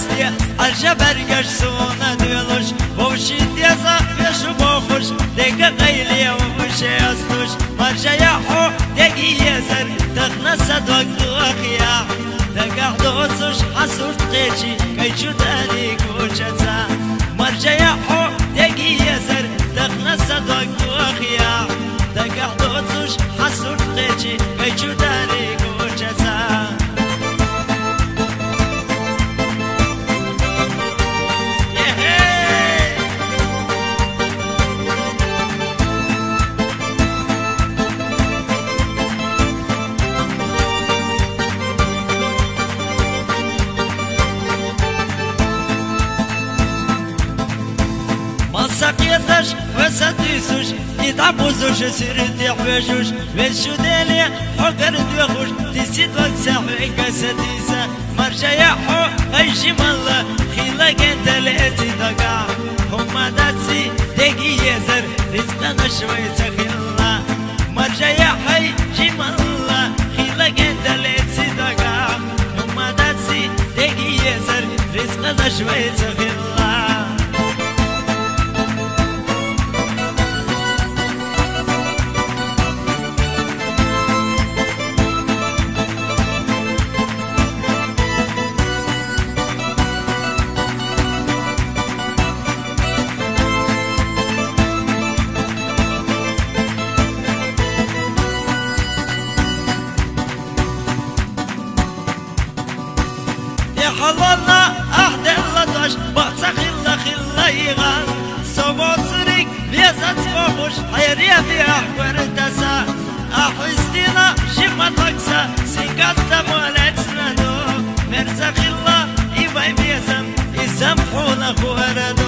دستی الجبر گشتونه دیلش بوشی دیزا بیشو بخوش دیگه قیلی و بوشی استوش مرجع حو دیگی یزر تخنا صدق دوخیا دیگه دوستش حسود قیچی کیچو داری کوچتا مرجع حو دیگی یزر تخنا صدق دوخیا دیگه دوستش حسود قیچی کیچو داری کوچتا سقيتش وسديسوش يتعبوزوش سيرتي حواجوش ويشو دالي حقر دوخوش تسيد وقت ساحوك سديسة مرجع يحو ايشي مالا خيلا كنت لاتي دقا هما داتسي تاقي يزر رزقنا شوية خيلا مرجع يحي جي مالا خيلا كنت لاتي دقا هما داتسي تاقي يزر رزقنا شوية خيلا حلالنا أحد اللطش بقصة خلا خلا يغان صوبات سريك بيزات فوقش حيريا في أحوار تسا أحوستينا شما تقسى سيكات تمولتنا دو مرزا خلا إباي بيزم يسامحونا خوردو